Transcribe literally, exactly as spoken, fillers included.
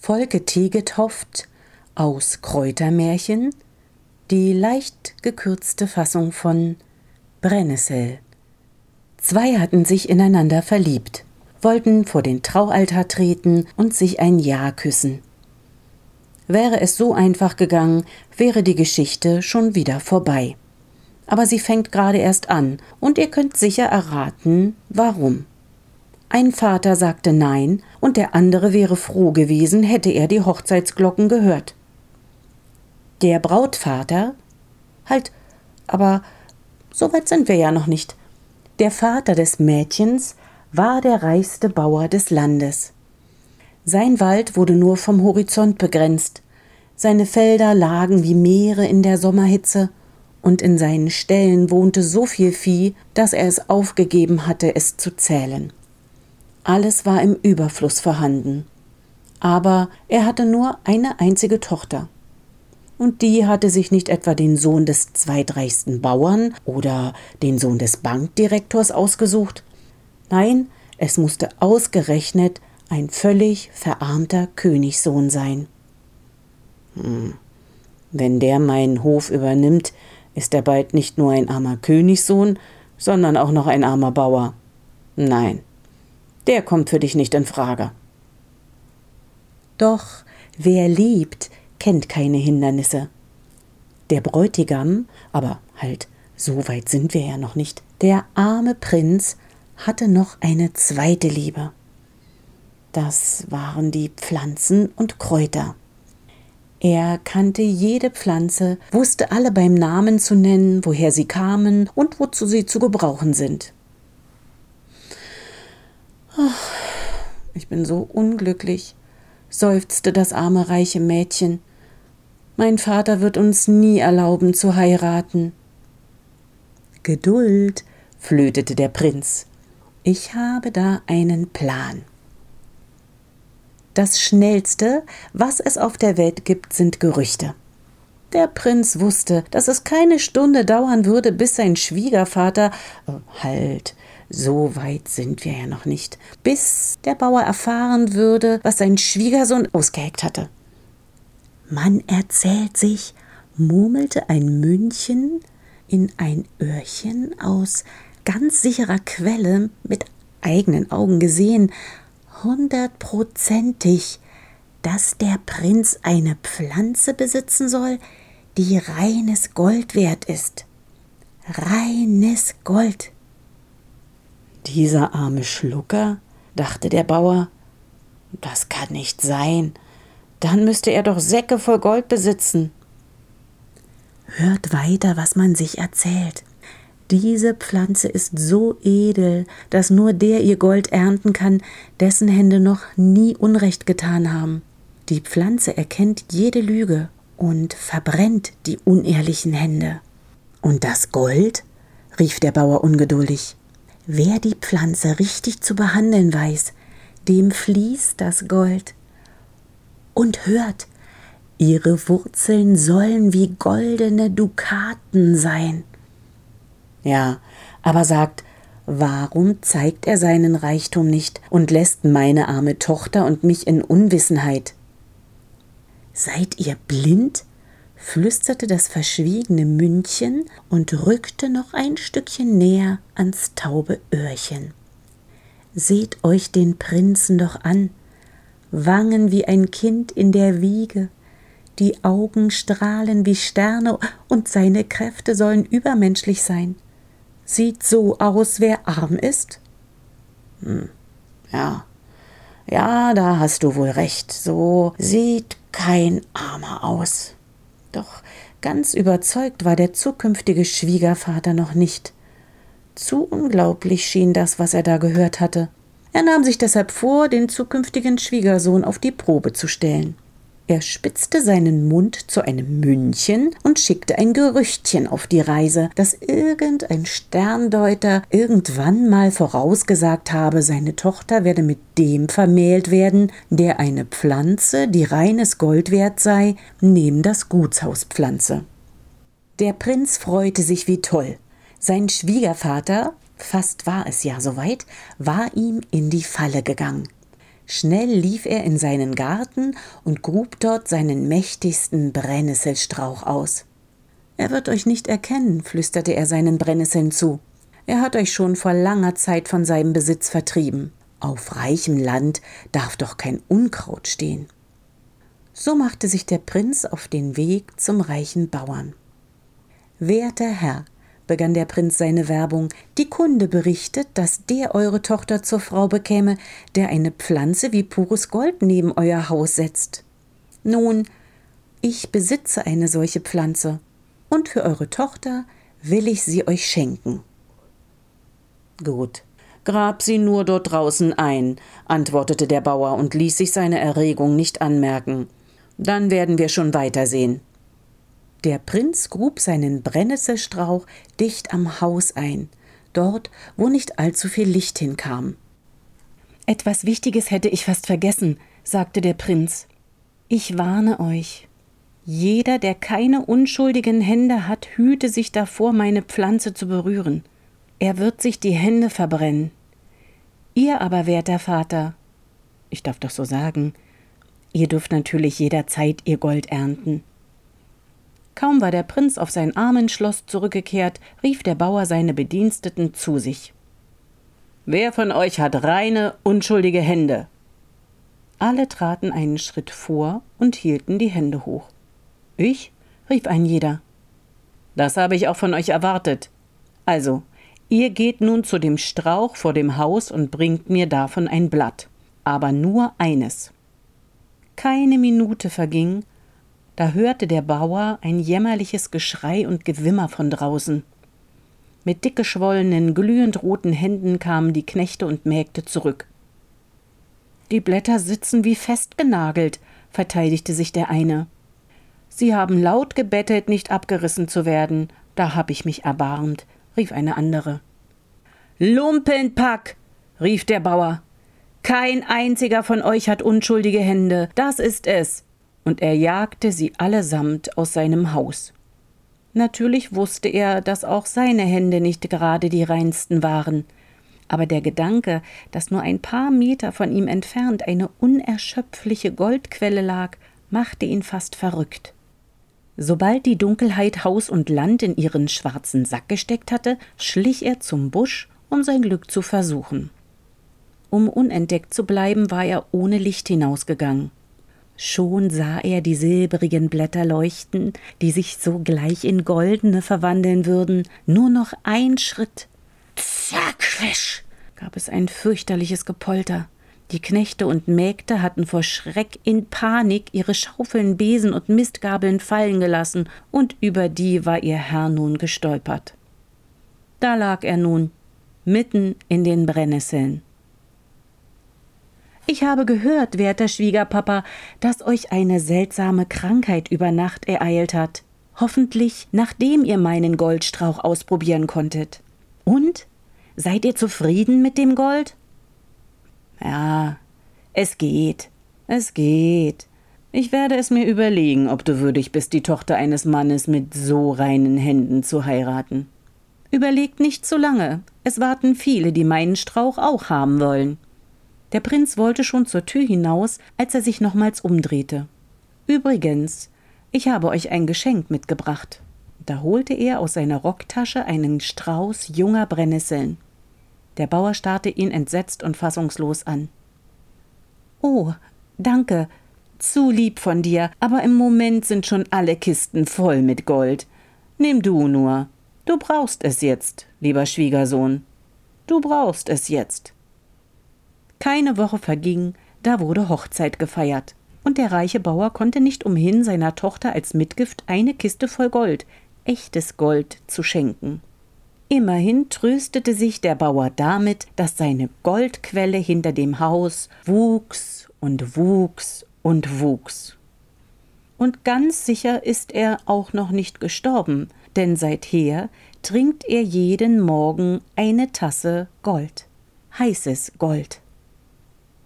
Volke-Tee getopft aus Kräutermärchen, die leicht gekürzte Fassung von Brennnessel. Zwei hatten sich ineinander verliebt, wollten vor den Traualtar treten und sich ein Ja küssen. Wäre es so einfach gegangen, wäre die Geschichte schon wieder vorbei. Aber sie fängt gerade erst an und ihr könnt sicher erraten, warum. Ein Vater sagte Nein und der andere wäre froh gewesen, hätte er die Hochzeitsglocken gehört. Der Brautvater, halt, aber so weit sind wir ja noch nicht. Der Vater des Mädchens war der reichste Bauer des Landes. Sein Wald wurde nur vom Horizont begrenzt. Seine Felder lagen wie Meere in der Sommerhitze und in seinen Ställen wohnte so viel Vieh, dass er es aufgegeben hatte, es zu zählen. Alles war im Überfluss vorhanden. Aber er hatte nur eine einzige Tochter. Und die hatte sich nicht etwa den Sohn des zweitreichsten Bauern oder den Sohn des Bankdirektors ausgesucht. Nein, es musste ausgerechnet ein völlig verarmter Königssohn sein. Hm. Wenn der meinen Hof übernimmt, ist er bald nicht nur ein armer Königssohn, sondern auch noch ein armer Bauer. Nein, der kommt für dich nicht in Frage. Doch wer liebt, kennt keine Hindernisse. Der Bräutigam, aber halt, so weit sind wir ja noch nicht, der arme Prinz hatte noch eine zweite Liebe. Das waren die Pflanzen und Kräuter. Er kannte jede Pflanze, wusste alle beim Namen zu nennen, woher sie kamen und wozu sie zu gebrauchen sind. Ach, ich bin so unglücklich, seufzte das arme reiche Mädchen. Mein Vater wird uns nie erlauben zu heiraten. Geduld, flötete der Prinz. Ich habe da einen Plan. Das Schnellste, was es auf der Welt gibt, sind Gerüchte. Der Prinz wusste, dass es keine Stunde dauern würde, bis sein Schwiegervater, oh, halt, so weit sind wir ja noch nicht, bis der Bauer erfahren würde, was sein Schwiegersohn ausgeheckt hatte. Man erzählt sich, murmelte ein Mündchen in ein Öhrchen aus ganz sicherer Quelle, mit eigenen Augen gesehen, hundertprozentig, dass der Prinz eine Pflanze besitzen soll, die reines Gold wert ist. Reines Gold. Dieser arme Schlucker, dachte der Bauer, das kann nicht sein. Dann müsste er doch Säcke voll Gold besitzen. Hört weiter, was man sich erzählt. Diese Pflanze ist so edel, dass nur der ihr Gold ernten kann, dessen Hände noch nie Unrecht getan haben. Die Pflanze erkennt jede Lüge und verbrennt die unehrlichen Hände. Und das Gold? Rief der Bauer ungeduldig. Wer die Pflanze richtig zu behandeln weiß, dem fließt das Gold. Und hört, ihre Wurzeln sollen wie goldene Dukaten sein. Ja, aber sagt, warum zeigt er seinen Reichtum nicht und lässt meine arme Tochter und mich in Unwissenheit? Seid ihr blind? Flüsterte das verschwiegene Mündchen und rückte noch ein Stückchen näher ans taube Öhrchen. Seht euch den Prinzen doch an, Wangen wie ein Kind in der Wiege, die Augen strahlen wie Sterne und seine Kräfte sollen übermenschlich sein. Sieht so aus, wer arm ist? Hm, ja, ja, da hast du wohl recht, so sieht kein Armer aus. Doch ganz überzeugt war der zukünftige Schwiegervater noch nicht. Zu unglaublich schien das, was er da gehört hatte. Er nahm sich deshalb vor, den zukünftigen Schwiegersohn auf die Probe zu stellen. Er spitzte seinen Mund zu einem Mündchen und schickte ein Gerüchtchen auf die Reise, dass irgendein Sterndeuter irgendwann mal vorausgesagt habe, seine Tochter werde mit dem vermählt werden, der eine Pflanze, die reines Gold wert sei, neben das Gutshaus pflanze. Der Prinz freute sich wie toll. Sein Schwiegervater, fast war es ja soweit, war ihm in die Falle gegangen. Schnell lief er in seinen Garten und grub dort seinen mächtigsten Brennnesselstrauch aus. »Er wird euch nicht erkennen«, flüsterte er seinen Brennnesseln zu. »Er hat euch schon vor langer Zeit von seinem Besitz vertrieben. Auf reichem Land darf doch kein Unkraut stehen.« So machte sich der Prinz auf den Weg zum reichen Bauern. »Werter Herr«, begann der Prinz seine Werbung, »die Kunde berichtet, dass der eure Tochter zur Frau bekäme, der eine Pflanze wie pures Gold neben euer Haus setzt. Nun, ich besitze eine solche Pflanze, und für eure Tochter will ich sie euch schenken.« »Gut, grab sie nur dort draußen ein«, antwortete der Bauer und ließ sich seine Erregung nicht anmerken. »Dann werden wir schon weitersehen.« Der Prinz grub seinen Brennnesselstrauch dicht am Haus ein, dort, wo nicht allzu viel Licht hinkam. »Etwas Wichtiges hätte ich fast vergessen«, sagte der Prinz. »Ich warne euch. Jeder, der keine unschuldigen Hände hat, hüte sich davor, meine Pflanze zu berühren. Er wird sich die Hände verbrennen. Ihr aber, werter Vater, ich darf doch so sagen, ihr dürft natürlich jederzeit ihr Gold ernten.« Kaum war der Prinz auf sein Armenschloss zurückgekehrt, rief der Bauer seine Bediensteten zu sich. »Wer von euch hat reine, unschuldige Hände?« Alle traten einen Schritt vor und hielten die Hände hoch. »Ich?« rief ein jeder. »Das habe ich auch von euch erwartet. Also, ihr geht nun zu dem Strauch vor dem Haus und bringt mir davon ein Blatt, aber nur eines.« Keine Minute verging, da hörte der Bauer ein jämmerliches Geschrei und Gewimmer von draußen. Mit dick geschwollenen, glühend roten Händen kamen die Knechte und Mägde zurück. »Die Blätter sitzen wie festgenagelt«, verteidigte sich der eine. »Sie haben laut gebettelt, nicht abgerissen zu werden. Da hab ich mich erbarmt«, rief eine andere. »Lumpenpack«, rief der Bauer. »Kein einziger von euch hat unschuldige Hände, das ist es.« Und er jagte sie allesamt aus seinem Haus. Natürlich wusste er, dass auch seine Hände nicht gerade die reinsten waren. Aber der Gedanke, dass nur ein paar Meter von ihm entfernt eine unerschöpfliche Goldquelle lag, machte ihn fast verrückt. Sobald die Dunkelheit Haus und Land in ihren schwarzen Sack gesteckt hatte, schlich er zum Busch, um sein Glück zu versuchen. Um unentdeckt zu bleiben, war er ohne Licht hinausgegangen. Schon sah er die silbrigen Blätter leuchten, die sich sogleich in goldene verwandeln würden. Nur noch ein Schritt. Zack, wisch, gab es ein fürchterliches Gepolter. Die Knechte und Mägde hatten vor Schreck in Panik ihre Schaufeln, Besen und Mistgabeln fallen gelassen, und über die war ihr Herr nun gestolpert. Da lag er nun, mitten in den Brennnesseln. »Ich habe gehört, werter Schwiegerpapa, dass euch eine seltsame Krankheit über Nacht ereilt hat. Hoffentlich, nachdem ihr meinen Goldstrauch ausprobieren konntet. Und? Seid ihr zufrieden mit dem Gold?« »Ja, es geht, es geht. Ich werde es mir überlegen, ob du würdig bist, die Tochter eines Mannes mit so reinen Händen zu heiraten. Überlegt nicht zu lange, es warten viele, die meinen Strauch auch haben wollen.« Der Prinz wollte schon zur Tür hinaus, als er sich nochmals umdrehte. »Übrigens, ich habe euch ein Geschenk mitgebracht.« Da holte er aus seiner Rocktasche einen Strauß junger Brennnesseln. Der Bauer starrte ihn entsetzt und fassungslos an. »Oh, danke, zu lieb von dir, aber im Moment sind schon alle Kisten voll mit Gold. Nimm du nur. Du brauchst es jetzt, lieber Schwiegersohn. Du brauchst es jetzt.« Keine Woche verging, da wurde Hochzeit gefeiert, und der reiche Bauer konnte nicht umhin, seiner Tochter als Mitgift eine Kiste voll Gold, echtes Gold, zu schenken. Immerhin tröstete sich der Bauer damit, dass seine Goldquelle hinter dem Haus wuchs und wuchs und wuchs. Und ganz sicher ist er auch noch nicht gestorben, denn seither trinkt er jeden Morgen eine Tasse Gold, heißes Gold.